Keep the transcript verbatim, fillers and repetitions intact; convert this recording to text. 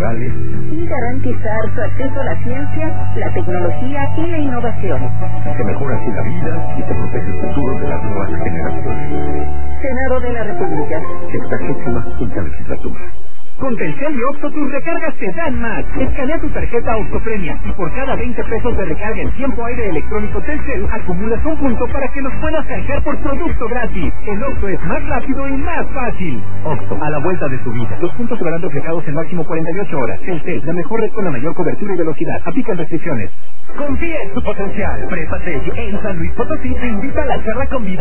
rurales y garantizar su acceso a la ciencia, la tecnología y la innovación. Se mejora así la vida y se protege el futuro de las nuevas generaciones. Senado de la República. Sexagésima quinta legislatura. Con Telcel y Oxxo tus recargas te dan más. Escanea tu tarjeta Oxxo Premia y por cada veinte pesos de recarga en tiempo aire electrónico Telcel acumulas un punto para que los puedas canjear por producto gratis. El Oxxo es más rápido y más fácil. Oxxo, a la vuelta de tu vida. Los puntos se verán reflejados en máximo cuarenta y ocho horas. Telcel, la mejor red con la mayor cobertura y velocidad. Aplican restricciones. Confía en tu potencial. Prepatec en San Luis Potosí te invita a la charla con vida